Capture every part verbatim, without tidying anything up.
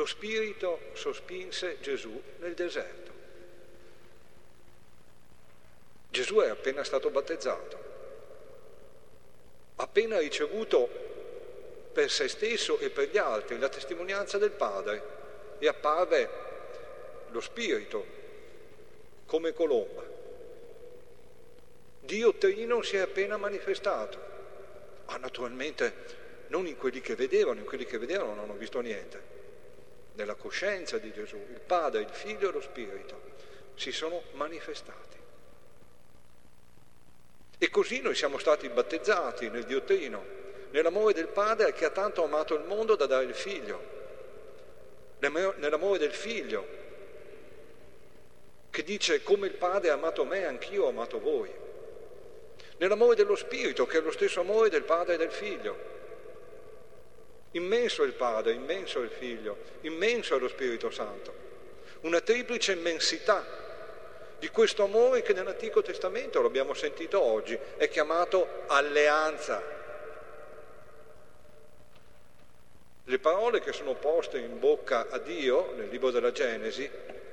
Spirito sospinse Gesù nel deserto. Gesù è appena stato battezzato, appena ricevuto per se stesso e per gli altri la testimonianza del Padre, e apparve lo Spirito come colomba. Dio Trino si è appena manifestato. Ah, naturalmente non in quelli che vedevano, in quelli che vedevano non hanno visto niente. Nella coscienza di Gesù, il Padre, il Figlio e lo Spirito si sono manifestati. E così noi siamo stati battezzati nel Dio Trino, nell'amore del Padre che ha tanto amato il mondo da dare il Figlio, nell'amore del Figlio che dice: come il Padre ha amato me, anch'io ho amato voi, nell'amore dello Spirito che è lo stesso amore del Padre e del Figlio. Immenso è il Padre, immenso è il Figlio, immenso è lo Spirito Santo. Una triplice immensità di questo amore che nell'Antico Testamento, lo abbiamo sentito oggi, è chiamato alleanza. Le parole che sono poste in bocca a Dio nel libro della Genesi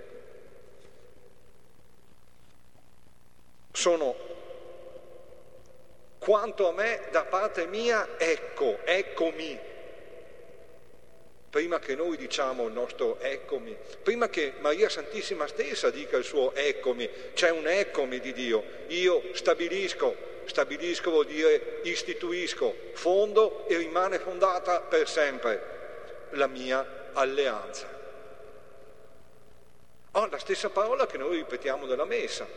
sono: quanto a me da parte mia, ecco, eccomi. Prima che noi diciamo il nostro eccomi, prima che Maria Santissima stessa dica il suo eccomi, c'è un eccomi di Dio. Io stabilisco, stabilisco vuol dire istituisco, fondo e rimane fondata per sempre la mia alleanza. Oh, la stessa parola che noi ripetiamo nella Messa.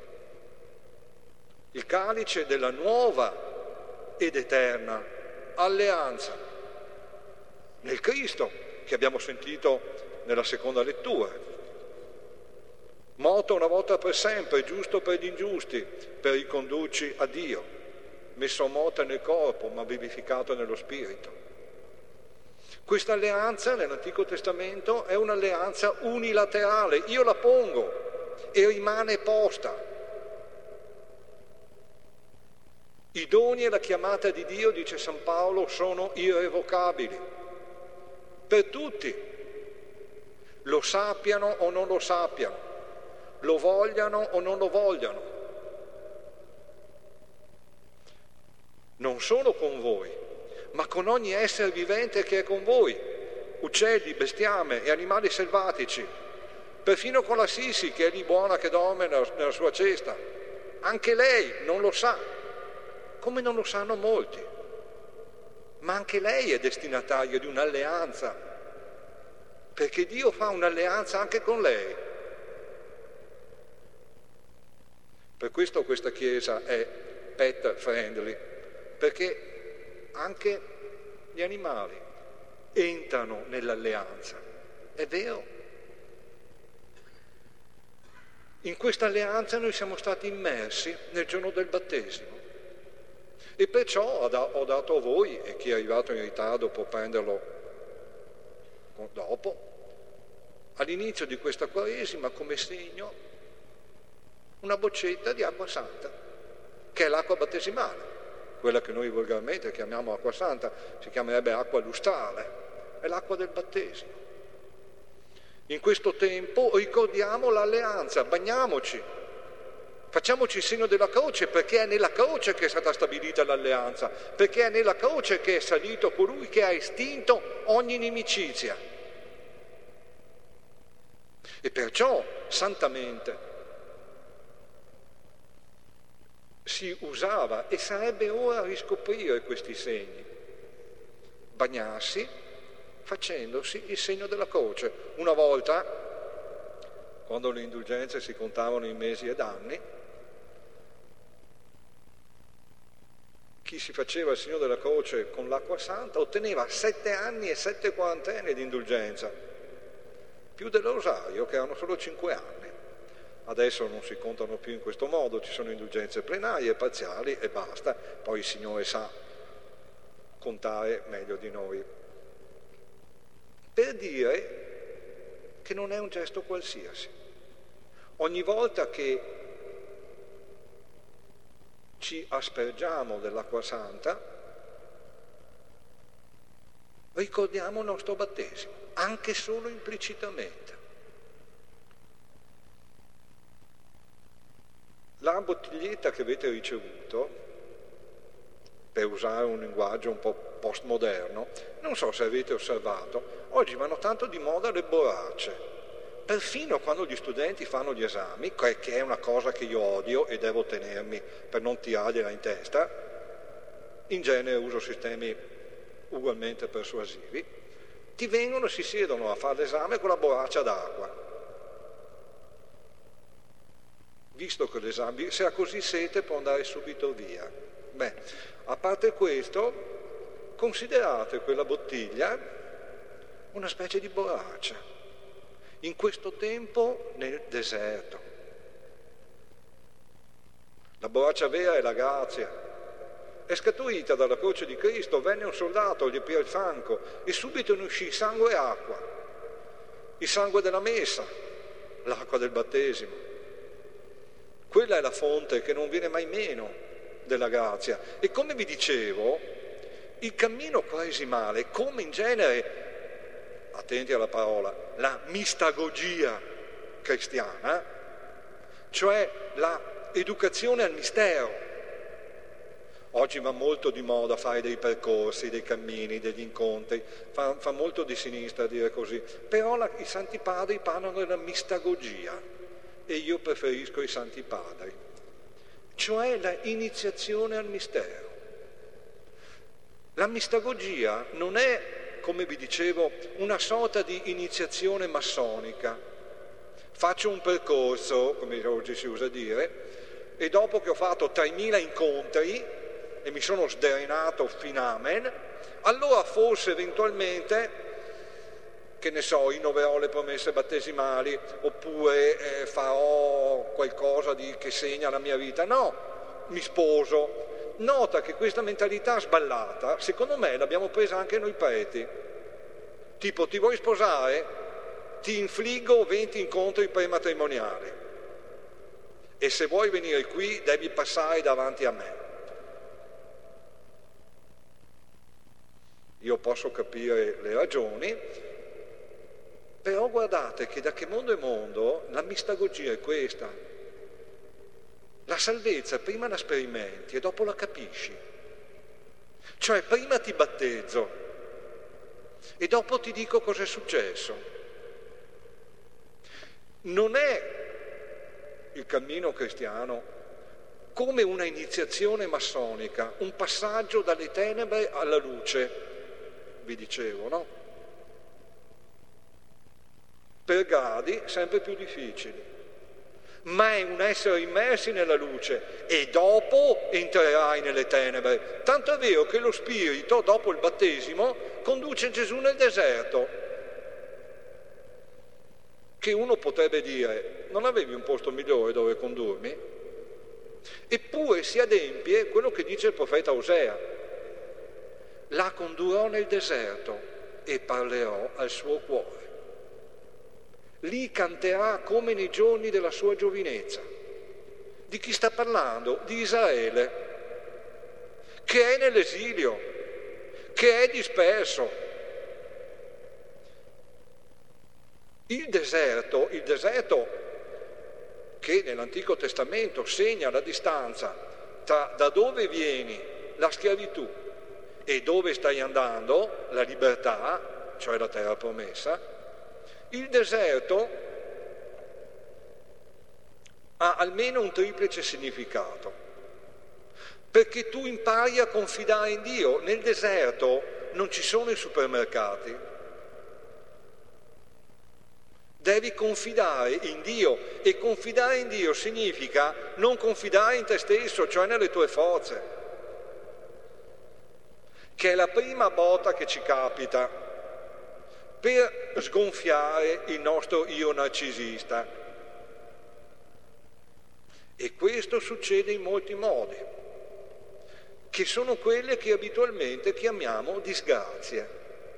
Il calice della nuova ed eterna alleanza nel Cristo, che abbiamo sentito nella seconda lettura. Morto una volta per sempre, giusto per gli ingiusti, per ricondurci a Dio, messo a morte nel corpo, ma vivificato nello Spirito. Questa alleanza nell'Antico Testamento è un'alleanza unilaterale. Io la pongo e rimane posta. I doni e la chiamata di Dio, dice San Paolo, sono irrevocabili. Per tutti, lo sappiano o non lo sappiano, lo vogliano o non lo vogliano. Non solo con voi, ma con ogni essere vivente che è con voi, uccelli, bestiame e animali selvatici, perfino con la Sissi che è lì buona che dorme nella, nella sua cesta. Anche lei non lo sa, come non lo sanno molti. Ma anche lei è destinataria di un'alleanza, perché Dio fa un'alleanza anche con lei. Per questo questa Chiesa è pet friendly, perché anche gli animali entrano nell'alleanza. È vero. In questa alleanza noi siamo stati immersi nel giorno del battesimo. E perciò ho dato a voi, e chi è arrivato in ritardo può prenderlo dopo, all'inizio di questa Quaresima come segno una boccetta di acqua santa, che è l'acqua battesimale, quella che noi volgarmente chiamiamo acqua santa, si chiamerebbe acqua lustrale, è l'acqua del battesimo. In questo tempo ricordiamo l'alleanza, bagniamoci, facciamoci il segno della croce, perché è nella croce che è stata stabilita l'alleanza, perché è nella croce che è salito colui che ha estinto ogni inimicizia. E perciò, santamente, si usava, e sarebbe ora riscoprire questi segni, bagnarsi facendosi il segno della croce. Una volta, quando le indulgenze si contavano in mesi ed anni, chi si faceva il segno della croce con l'acqua santa otteneva sette anni e sette quarantenni di indulgenza, più del rosario, che erano solo cinque anni. Adesso non si contano più in questo modo, ci sono indulgenze plenarie, parziali e basta. Poi il Signore sa contare meglio di noi. Per dire che non è un gesto qualsiasi. Ogni volta che ci aspergiamo dell'acqua santa, ricordiamo il nostro battesimo, anche solo implicitamente. La bottiglietta che avete ricevuto, per usare un linguaggio un po' postmoderno, non so se avete osservato, oggi vanno tanto di moda le borracce. Perfino quando gli studenti fanno gli esami, che è una cosa che io odio e devo tenermi per non tirargliela in testa, in genere uso sistemi ugualmente persuasivi, ti vengono e si siedono a fare l'esame con la borraccia d'acqua. Visto che l'esame, se ha così sete può andare subito via. Beh, a parte questo, considerate quella bottiglia una specie di borraccia. In questo tempo nel deserto. La borraccia vera è la grazia. È scaturita dalla croce di Cristo, venne un soldato, gli aprì il fianco e subito ne uscì sangue e acqua. Il sangue della messa, l'acqua del battesimo. Quella è la fonte che non viene mai meno della grazia. E come vi dicevo, il cammino quaresimale, come in genere, attenti alla parola, la mistagogia cristiana, cioè la educazione al mistero. Oggi va molto di moda fare dei percorsi, dei cammini, degli incontri, fa, fa molto di sinistra dire così, però la, i Santi Padri parlano della mistagogia e io preferisco i Santi Padri, cioè la iniziazione al mistero. La mistagogia non è, come vi dicevo, una sorta di iniziazione massonica. Faccio un percorso, come oggi si usa dire, e dopo che ho fatto tremila incontri e mi sono sdrenato finamen, allora forse eventualmente, che ne so, innoverò le promesse battesimali oppure eh, farò qualcosa di, che segna la mia vita. No, mi sposo. Nota che questa mentalità sballata, secondo me, l'abbiamo presa anche noi preti. Tipo, ti vuoi sposare? Ti infliggo venti incontri prematrimoniali. E se vuoi venire qui, devi passare davanti a me. Io posso capire le ragioni, però guardate che da che mondo è mondo, la mistagogia è questa. La salvezza prima la sperimenti e dopo la capisci. Cioè prima ti battezzo e dopo ti dico cosa è successo. Non è il cammino cristiano come una iniziazione massonica, un passaggio dalle tenebre alla luce, vi dicevo, no? Per gradi sempre più difficili. Ma è un essere immersi nella luce e dopo entrerai nelle tenebre. Tanto è vero che lo Spirito, dopo il battesimo, conduce Gesù nel deserto. Che uno potrebbe dire, non avevi un posto migliore dove condurmi? Eppure si adempie quello che dice il profeta Osea. La condurrò nel deserto e parlerò al suo cuore. Lì canterà come nei giorni della sua giovinezza. Di chi sta parlando? Di Israele, che è nell'esilio, che è disperso. Il deserto, il deserto che nell'Antico Testamento segna la distanza tra da dove vieni, la schiavitù, e dove stai andando, la libertà, cioè la terra promessa. Il deserto ha almeno un triplice significato, perché tu impari a confidare in Dio. Nel deserto non ci sono i supermercati. Devi confidare in Dio e confidare in Dio significa non confidare in te stesso, cioè nelle tue forze, che è la prima botta che ci capita per sgonfiare il nostro io narcisista. E questo succede in molti modi, che sono quelle che abitualmente chiamiamo disgrazie.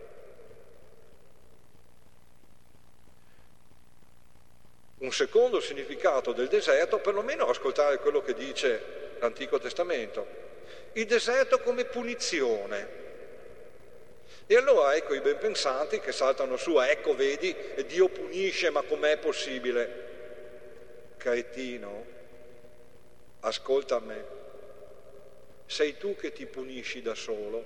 Un secondo significato del deserto, perlomeno ascoltare quello che dice l'Antico Testamento, il deserto come punizione. E allora ecco i ben pensanti che saltano su, ecco vedi, Dio punisce, ma com'è possibile? Cretino, ascolta me, sei tu che ti punisci da solo,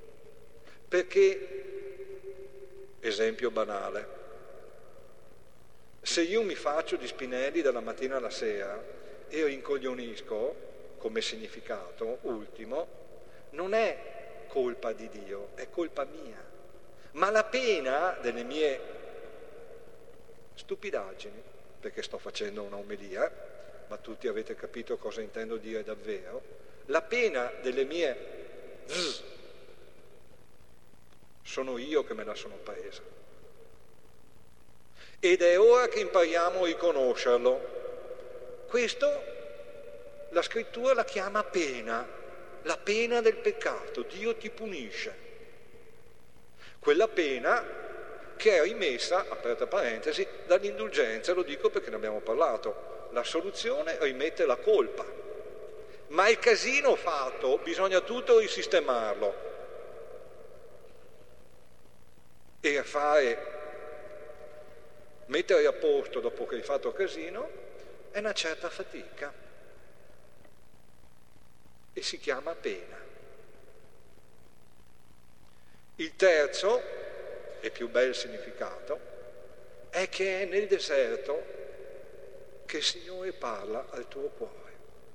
perché, esempio banale, se io mi faccio di spinelli dalla mattina alla sera e rincoglionisco, come significato ultimo, non è colpa di Dio, è colpa mia. Ma la pena delle mie stupidaggini, perché sto facendo una omelia, ma tutti avete capito cosa intendo dire davvero, la pena delle mie zzz, sono io che me la sono presa. Ed è ora che impariamo a riconoscerlo. Questo la scrittura la chiama pena. La pena del peccato, Dio ti punisce. Quella pena che è rimessa, aperta parentesi, dall'indulgenza, lo dico perché ne abbiamo parlato. La soluzione rimette la colpa, ma il casino fatto bisogna tutto risistemarlo e fare, mettere a posto dopo che hai fatto casino è una certa fatica. E si chiama pena. Il terzo, e più bel significato, è che è nel deserto che il Signore parla al tuo cuore.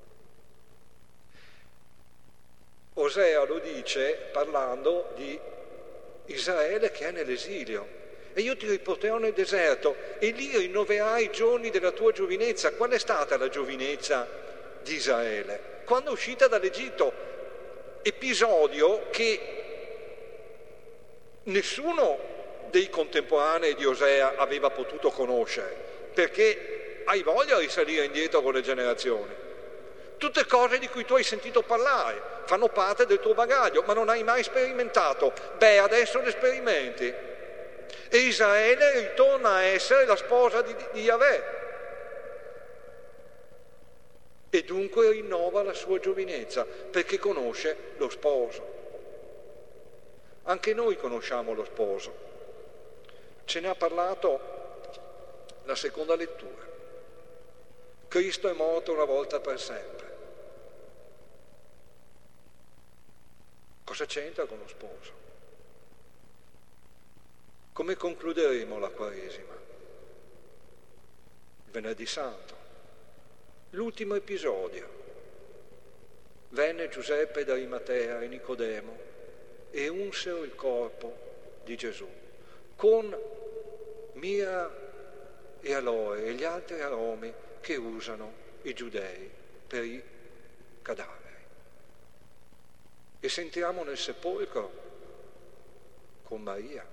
Osea lo dice parlando di Israele che è nell'esilio. E io ti riporterò nel deserto e lì rinnoverai i giorni della tua giovinezza. Qual è stata la giovinezza di Israele? Quando è uscita dall'Egitto, episodio che nessuno dei contemporanei di Osea aveva potuto conoscere, perché hai voglia di risalire indietro con le generazioni. Tutte cose di cui tu hai sentito parlare, fanno parte del tuo bagaglio, ma non hai mai sperimentato. Beh, adesso le sperimenti. E Israele ritorna a essere la sposa di, di Yahweh. E dunque rinnova la sua giovinezza, perché conosce lo sposo. Anche noi conosciamo lo sposo. Ce ne ha parlato la seconda lettura. Cristo è morto una volta per sempre. Cosa c'entra con lo sposo? Come concluderemo la Quaresima? Il Venerdì Santo. L'ultimo episodio. Venne Giuseppe da Arimatea e Nicodemo e unsero il corpo di Gesù con mirra e aloe e gli altri aromi che usano i giudei per i cadaveri. E sentiamo nel sepolcro con Maria.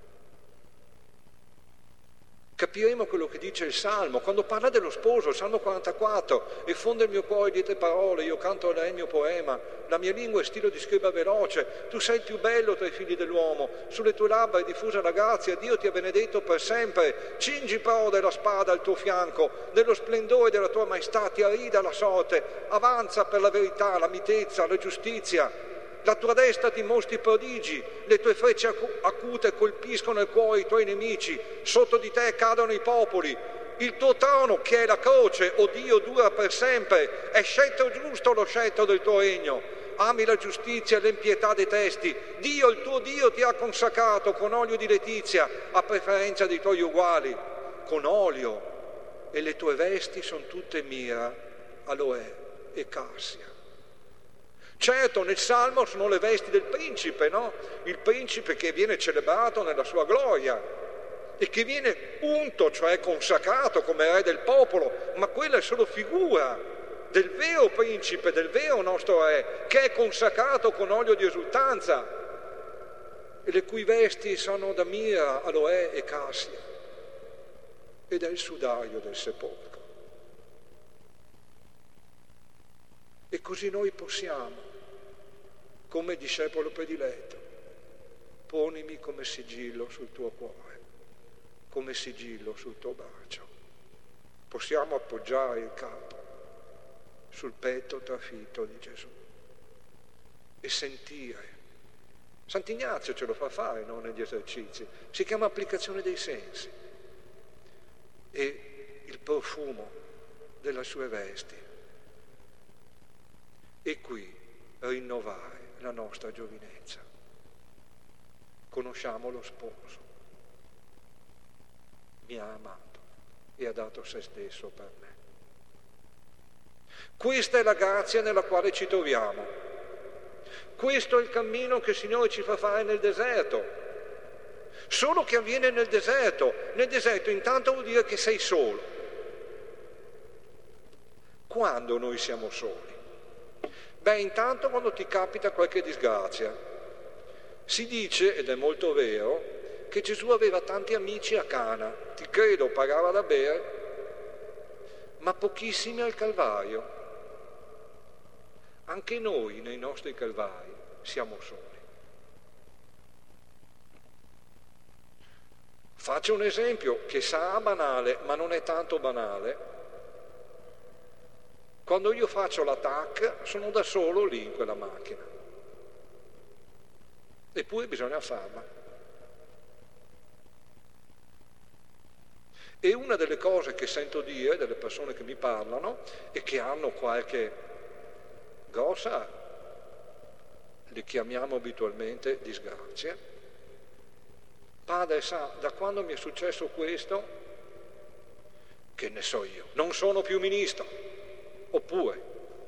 Capiremo quello che dice il Salmo, quando parla dello sposo, il Salmo quarantaquattro, e fonde il mio cuore di te parole, io canto a lei il mio poema, la mia lingua è stilo di scriba veloce, tu sei il più bello tra i figli dell'uomo, sulle tue labbra è diffusa la grazia, Dio ti ha benedetto per sempre, cingi però della spada al tuo fianco, nello splendore della tua maestà ti arida la sorte, avanza per la verità, la mitezza, la giustizia, la tua destra ti mostri prodigi, le tue frecce acute colpiscono il cuore i tuoi nemici, sotto di te cadono i popoli, il tuo trono che è la croce, o Dio, dura per sempre, è scettro giusto lo scettro del tuo regno, ami la giustizia e l'impietà detesti, Dio, il tuo Dio, ti ha consacrato con olio di letizia a preferenza dei tuoi uguali, con olio, e le tue vesti sono tutte mirra, aloe e cassia. Certo, nel Salmo sono le vesti del principe, no? Il principe che viene celebrato nella sua gloria e che viene unto, cioè consacrato come re del popolo, ma quella è solo figura del vero principe, del vero nostro re, che è consacrato con olio di esultanza e le cui vesti sono da mirra, aloe e cassia, ed è il sudario del sepolcro. E così noi possiamo, come discepolo prediletto, ponimi come sigillo sul tuo cuore, come sigillo sul tuo braccio. Possiamo appoggiare il capo sul petto trafitto di Gesù e sentire, Sant'Ignazio ce lo fa fare, no? Negli esercizi. Si chiama applicazione dei sensi. E il profumo delle sue vesti. E qui rinnovare la nostra giovinezza. Conosciamo lo sposo. Mi ha amato e ha dato se stesso per me. Questa è la grazia nella quale ci troviamo. Questo è il cammino che il Signore ci fa fare nel deserto. Solo che avviene nel deserto. Nel deserto intanto vuol dire che sei solo. Quando noi siamo soli? Beh, intanto quando ti capita qualche disgrazia. Si dice, ed è molto vero, che Gesù aveva tanti amici a Cana. Ti credo, pagava da bere, ma pochissimi al Calvario. Anche noi nei nostri calvari siamo soli. Faccio un esempio che sarà banale, ma non è tanto banale. Quando io faccio la T A C sono da solo lì in quella macchina. Eppure bisogna farla. E una delle cose che sento dire delle persone che mi parlano e che hanno qualche grossa, le chiamiamo abitualmente disgrazia. Padre sa, da quando mi è successo questo, che ne so io, non sono più ministro, oppure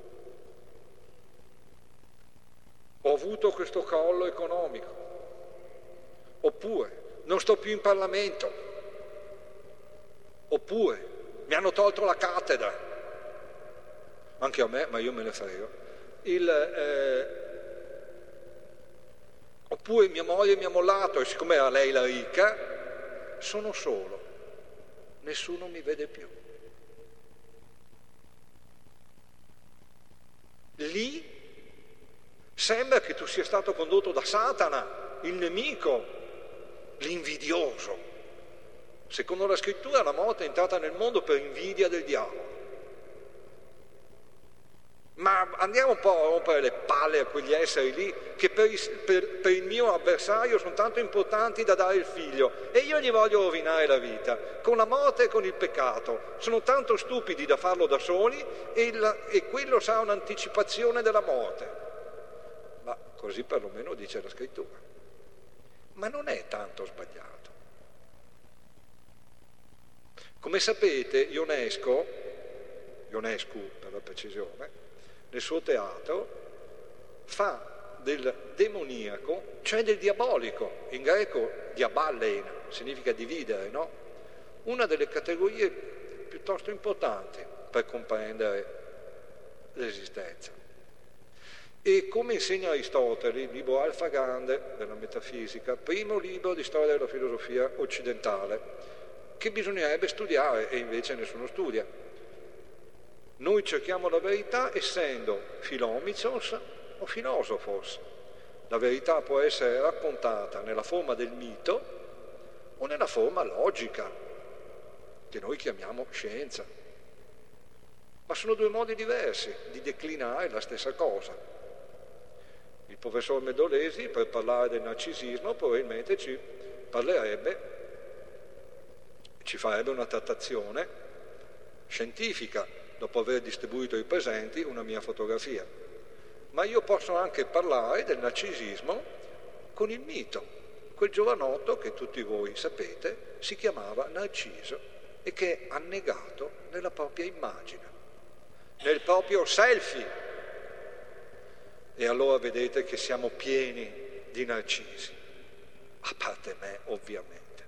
ho avuto questo crollo economico, oppure non sto più in Parlamento, oppure mi hanno tolto la cattedra, anche a me, ma io me ne frego. Il, eh, oppure mia moglie mi ha mollato e siccome era lei la ricca, sono solo, nessuno mi vede più. Lì sembra che tu sia stato condotto da Satana, il nemico, l'invidioso. Secondo la scrittura la morte è entrata nel mondo per invidia del diavolo. Ma andiamo un po' a rompere le palle a quegli esseri lì che per il, per, per il mio avversario sono tanto importanti da dare il figlio e io gli voglio rovinare la vita con la morte e con il peccato. Sono tanto stupidi da farlo da soli e, il, e quello sarà un'anticipazione della morte. Ma così perlomeno dice la scrittura. Ma non è tanto sbagliato. Come sapete, Ionesco, Ionescu per la precisione, nel suo teatro fa del demoniaco, cioè del diabolico, in greco diaballein, significa dividere, no? Una delle categorie piuttosto importanti per comprendere l'esistenza. E come insegna Aristotele, il libro Alfa Grande della metafisica, primo libro di storia della filosofia occidentale, che bisognerebbe studiare e invece nessuno studia. Noi cerchiamo la verità essendo filomicos o filosofos. La verità può essere raccontata nella forma del mito o nella forma logica, che noi chiamiamo scienza. Ma sono due modi diversi di declinare la stessa cosa. Il professor Medolesi, per parlare del narcisismo, probabilmente ci parlerebbe, ci farebbe una trattazione scientifica, dopo aver distribuito ai presenti una mia fotografia. Ma io posso anche parlare del narcisismo con il mito, quel giovanotto che tutti voi sapete si chiamava Narciso e che è annegato nella propria immagine, nel proprio selfie. E allora vedete che siamo pieni di narcisi, a parte me ovviamente.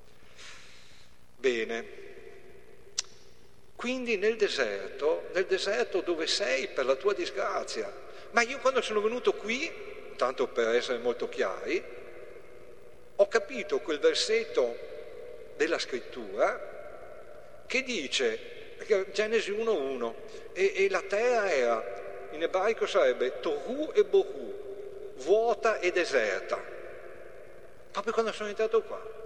Bene. Quindi nel deserto, nel deserto dove sei per la tua disgrazia. Ma io quando sono venuto qui, tanto per essere molto chiari, ho capito quel versetto della scrittura che dice, Genesi uno uno, e, e la terra era, in ebraico sarebbe tohu e bohu, vuota e deserta. Proprio quando sono entrato qua.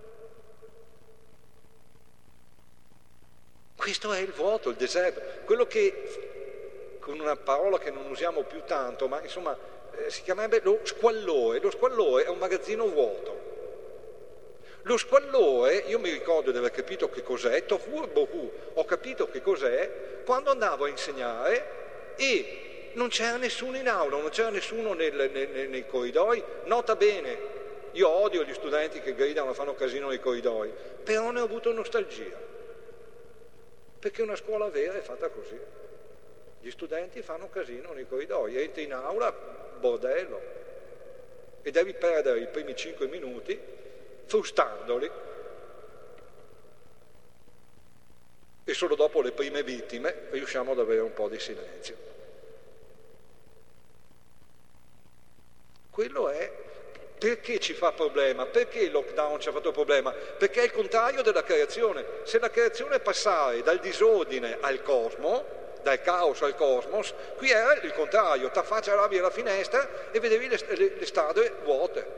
Questo è il vuoto, il deserto, quello che, con una parola che non usiamo più tanto, ma insomma eh, si chiamerebbe lo squallore. Lo squallore è un magazzino vuoto. Lo squallore, io mi ricordo di aver capito che cos'è, tohu bohu, ho capito che cos'è quando andavo a insegnare e non c'era nessuno in aula, non c'era nessuno nel, nel, nel, nei corridoi. Nota bene, io odio gli studenti che gridano e fanno casino nei corridoi, però ne ho avuto nostalgia, perché una scuola vera è fatta così. Gli studenti fanno casino nei corridoi, entri in aula, bordello, e devi perdere i primi cinque minuti frustandoli, e solo dopo le prime vittime riusciamo ad avere un po' di silenzio. Quello è perché ci fa problema, perché il lockdown ci ha fatto problema, perché è il contrario della creazione. Se la creazione è passare dal disordine al cosmo, dal caos al cosmos, qui era il contrario, t'affacciavi alla finestra e vedevi le, le, le strade vuote,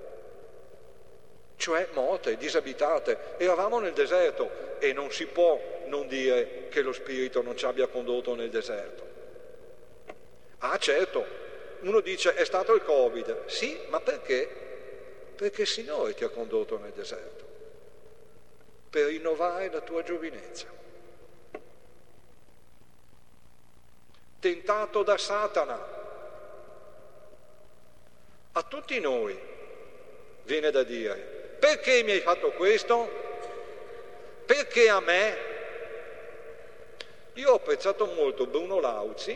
cioè morte, disabitate. Eravamo nel deserto e non si può non dire che lo Spirito non ci abbia condotto nel deserto. Ah, certo, uno dice è stato il Covid. Sì, ma perché? Perché il Signore ti ha condotto nel deserto per rinnovare la tua giovinezza. Tentato da Satana. A tutti noi viene da dire: perché mi hai fatto questo? Perché a me? Io ho apprezzato molto Bruno Lauzi,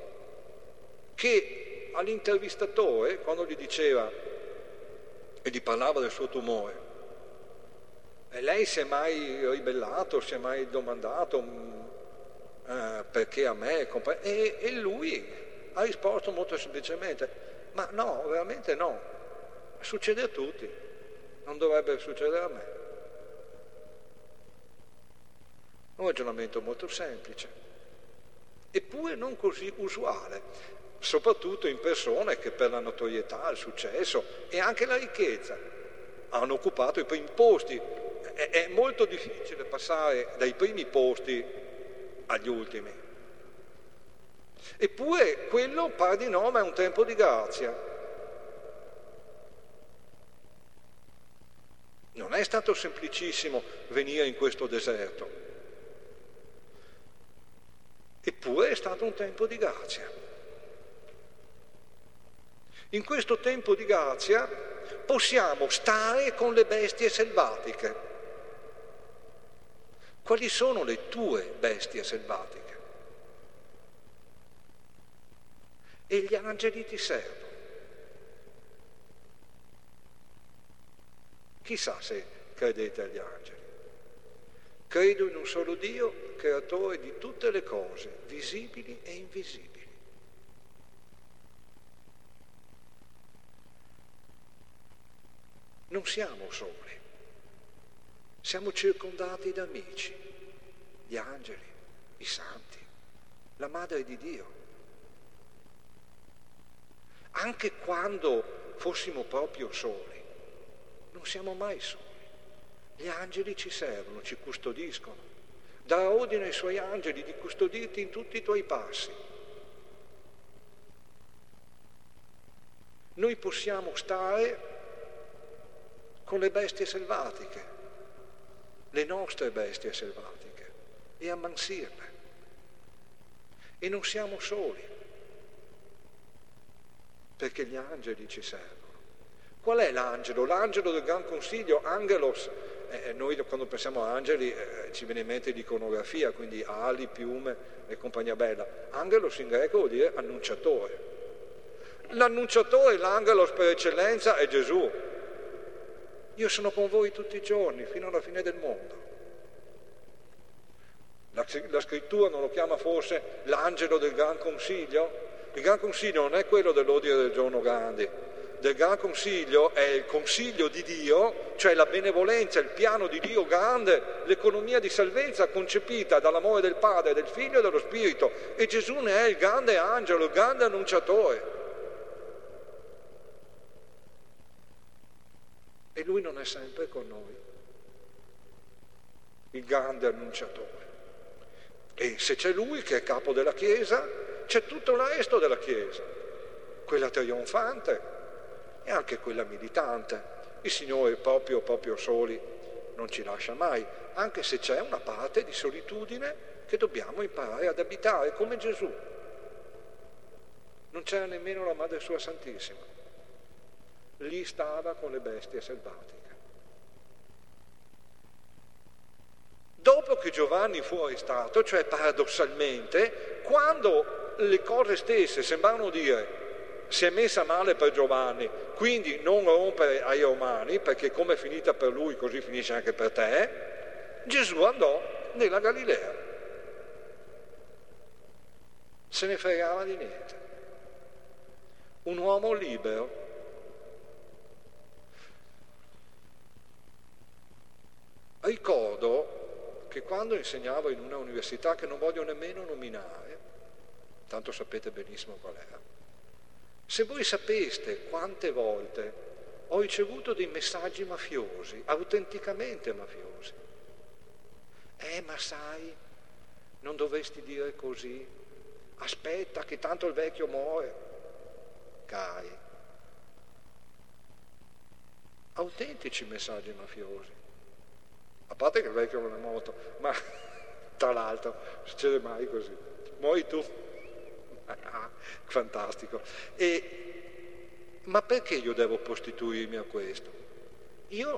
che all'intervistatore, quando gli diceva e gli parlava del suo tumore, e lei si è mai ribellato, si è mai domandato eh, perché a me? E, e lui ha risposto molto semplicemente: ma no, veramente no, succede a tutti, non dovrebbe succedere a me. Un ragionamento molto semplice, eppure non così usuale, soprattutto in persone che per la notorietà, il successo e anche la ricchezza hanno occupato i primi posti. È, è molto difficile passare dai primi posti agli ultimi. Eppure quello, par di nome, è un tempo di grazia. Non è stato semplicissimo venire in questo deserto, eppure è stato un tempo di grazia. In questo tempo di grazia possiamo stare con le bestie selvatiche. Quali sono le tue bestie selvatiche? E gli angeli ti servono. Chissà se credete agli angeli. Credo in un solo Dio, creatore di tutte le cose, visibili e invisibili. Non siamo soli, siamo circondati da amici, gli angeli, i santi, la Madre di Dio. Anche quando fossimo proprio soli, non siamo mai soli. Gli angeli ci servono, ci custodiscono. Darà ordine ai suoi angeli di custodirti in tutti i tuoi passi. Noi possiamo stare con le bestie selvatiche, le nostre bestie selvatiche, e ammansirle. E non siamo soli, perché gli angeli ci servono. Qual è l'angelo? L'angelo del Gran Consiglio, Angelos. Eh, noi quando pensiamo a angeli eh, ci viene in mente l'iconografia, quindi ali, piume e compagnia bella. Angelos in greco vuol dire annunciatore. L'annunciatore, l'angelos per eccellenza è Gesù. Io sono con voi tutti i giorni, fino alla fine del mondo. La, la scrittura non lo chiama forse l'angelo del Gran Consiglio? Il Gran Consiglio non è quello dell'ordine del giorno Gandhi. Del Gran Consiglio è il consiglio di Dio, cioè la benevolenza, il piano di Dio grande, l'economia di salvezza concepita dall'amore del Padre, del Figlio e dello Spirito. E Gesù ne è il grande angelo, il grande annunciatore. E lui non è sempre con noi, il grande annunciatore. E se c'è lui che è capo della Chiesa, c'è tutto il resto della Chiesa. quella trionfante e anche quella militante. Il Signore proprio, proprio soli non ci lascia mai, anche se c'è una parte di solitudine che dobbiamo imparare ad abitare, come Gesù. Non c'era nemmeno la Madre Sua Santissima. Lì stava con le bestie selvatiche. Dopo che Giovanni fu arrestato, cioè paradossalmente, quando le cose stesse sembravano dire si è messa male per Giovanni, quindi non rompere ai Romani, perché come è finita per lui così finisce anche per te, Gesù andò nella Galilea. Se ne fregava di niente. Un uomo libero. Ricordo che quando insegnavo in una università che non voglio nemmeno nominare, tanto sapete benissimo qual era, se voi sapeste quante volte ho ricevuto dei messaggi mafiosi, autenticamente mafiosi. Eh, ma sai, non dovresti dire così. Aspetta che tanto il vecchio muore. Cari. Autentici messaggi mafiosi. A parte che il vecchio non è morto, ma tra l'altro succede mai così. Muori tu. Ah, fantastico. E, ma perché io devo prostituirmi a questo? Io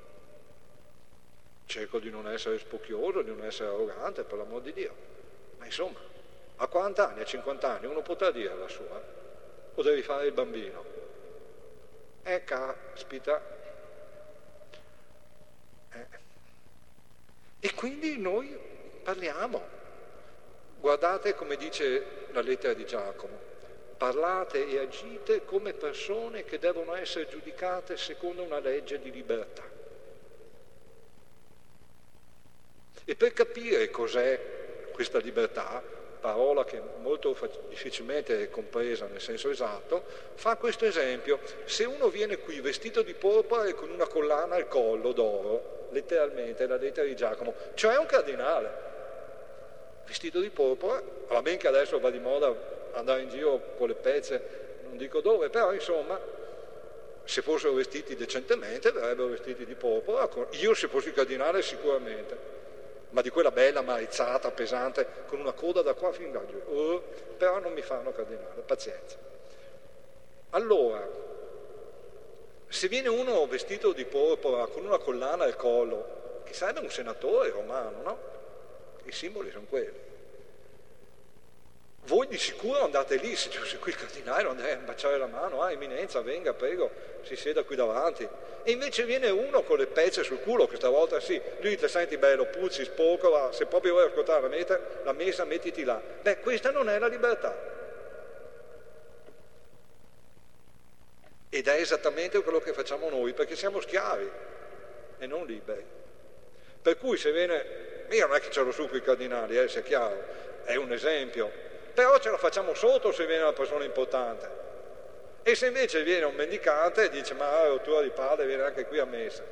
cerco di non essere spocchioso, di non essere arrogante, per l'amor di Dio. Ma insomma, a quaranta anni, a cinquanta anni, uno potrà dire la sua, o devi fare il bambino? Eh, caspita. Eh. E quindi noi parliamo. Guardate come dice la lettera di Giacomo, parlate e agite come persone che devono essere giudicate secondo una legge di libertà. E per capire cos'è questa libertà, parola che molto difficilmente è compresa nel senso esatto, fa questo esempio: se uno viene qui vestito di porpora e con una collana al collo d'oro, letteralmente la lettera di Giacomo, cioè un cardinale, vestito di porpora, va bene che adesso va di moda andare in giro con le pezze, non dico dove, però insomma, se fossero vestiti decentemente verrebbero vestiti di porpora, io se fossi cardinale sicuramente, ma di quella bella marizzata, pesante, con una coda da qua fin da giù, uh, però non mi fanno cardinale, pazienza. Allora, se viene uno vestito di porpora con una collana al collo, che sarebbe un senatore romano, no? I simboli sono quelli. Voi di sicuro andate lì, se fosse qui il cardinale andrei a baciare la mano, ah, eminenza, venga, prego, si sieda qui davanti. E invece viene uno con le pezze sul culo, questa volta sì, lui ti senti bello, puzzi, sporco, se proprio vuoi ascoltare la messa, la messa mettiti là. Beh, questa non è la libertà. Ed è esattamente quello che facciamo noi, perché siamo schiavi e non liberi. Per cui se viene... Io non è che ce l'ho su con i cardinali, eh, sia chiaro, è un esempio, però ce la facciamo sotto se viene una persona importante. E se invece viene un mendicante e dice ma rottura di palle, viene anche qui a messa.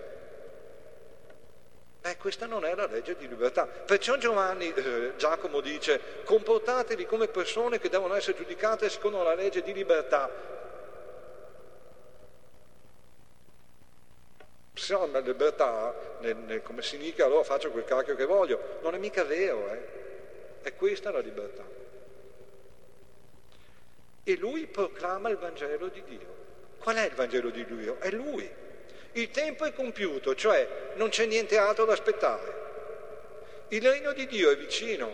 Beh, questa non è la legge di libertà. Perciò Giovanni, eh, Giacomo dice, comportatevi come persone che devono essere giudicate secondo la legge di libertà. Se no la libertà, nel, nel, come si dica, allora faccio quel cacchio che voglio. Non è mica vero, eh? È questa la libertà. E lui proclama il Vangelo di Dio. Qual è il Vangelo di Dio? È lui. Il tempo è compiuto, cioè non c'è niente altro da aspettare. Il regno di Dio è vicino.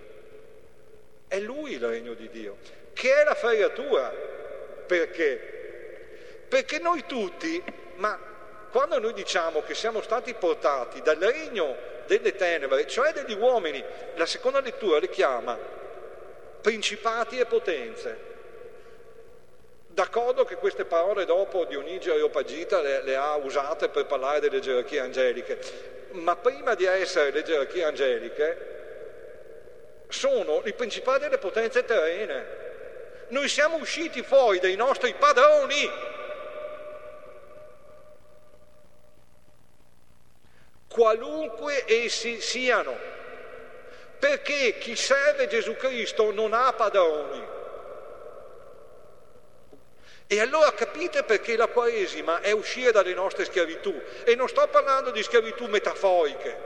È lui il regno di Dio, che è la fregatura. Perché? Perché noi tutti, ma quando noi diciamo che siamo stati portati dal regno delle tenebre, cioè degli uomini, la seconda lettura le chiama principati e potenze. D'accordo che queste parole dopo Dionigi Areopagita le, le ha usate per parlare delle gerarchie angeliche, ma prima di essere le gerarchie angeliche sono i principati delle potenze terrene. Noi siamo usciti fuori dai nostri padroni, qualunque essi siano, perché chi serve Gesù Cristo non ha padroni. E allora capite perché la Quaresima è uscire dalle nostre schiavitù. E non sto parlando di schiavitù metaforiche,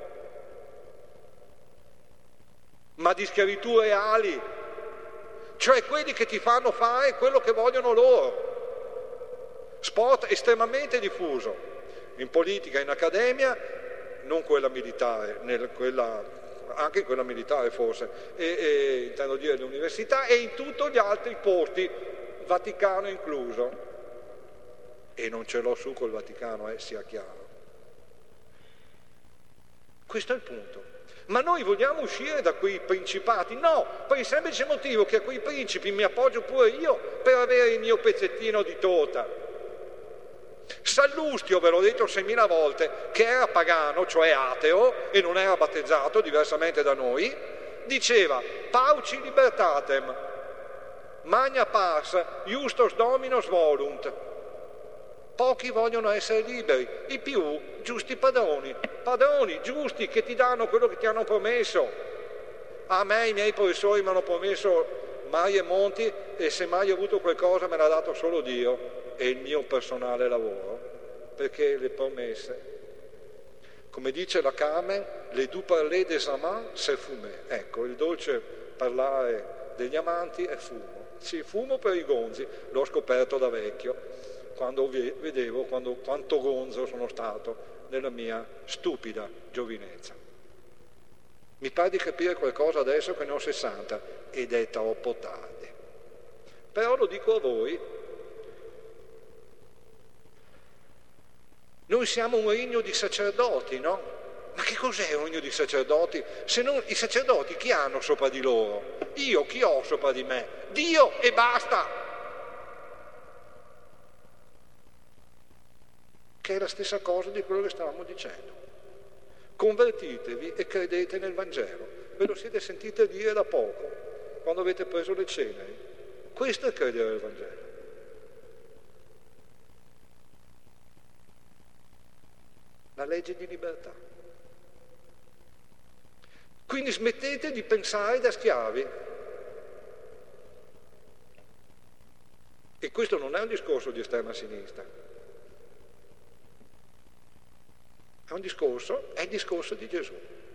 ma di schiavitù reali, cioè quelli che ti fanno fare quello che vogliono loro. Sport estremamente diffuso, in politica, in accademia, non quella militare, nel, quella, anche in quella militare forse, e, e, intendo dire le università, e in tutti gli altri posti, Vaticano incluso. E non ce l'ho su col Vaticano, eh, sia chiaro. Questo è il punto. Ma noi vogliamo uscire da quei principati? No, per il semplice motivo che a quei principi mi appoggio pure io per avere il mio pezzettino di torta. Sallustio, ve l'ho detto seimila volte, che era pagano, cioè ateo, e non era battezzato, diversamente da noi, diceva pauci libertatem, magna pars, justos dominos volunt. Pochi vogliono essere liberi, i più giusti padroni, padroni giusti che ti danno quello che ti hanno promesso. A me i miei professori mi hanno promesso mari e monti e se mai ho avuto qualcosa me l'ha dato solo Dio e il mio personale lavoro, perché le promesse, come dice la Carmen, le du parler des amants c'est fumer. Ecco, il dolce parlare degli amanti è fumo. Sì, fumo per i gonzi, l'ho scoperto da vecchio, quando vedevo quando, quanto gonzo sono stato nella mia stupida giovinezza. Mi pare di capire qualcosa adesso che ne ho sessanta ed è troppo tardi. Però lo dico a voi, noi siamo un regno di sacerdoti, no? Ma che cos'è un regno di sacerdoti? Se non i sacerdoti chi hanno sopra di loro? Io chi ho sopra di me? Dio e basta! Che è la stessa cosa di quello che stavamo dicendo. Convertitevi e credete nel Vangelo. Ve lo siete sentite dire da poco, quando avete preso le ceneri. Questo è credere nel Vangelo. La legge di libertà. Quindi smettete di pensare da schiavi. E questo non è un discorso di estrema sinistra. È un discorso, è il discorso di Gesù.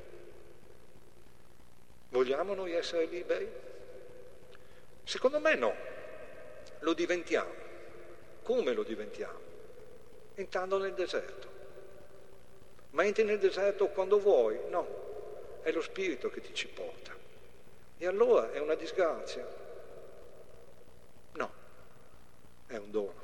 Vogliamo noi essere liberi? Secondo me no. Lo diventiamo. Come lo diventiamo? Entrando nel deserto. Ma entri nel deserto quando vuoi? No. È lo Spirito che ti ci porta. E allora è una disgrazia? No. È un dono.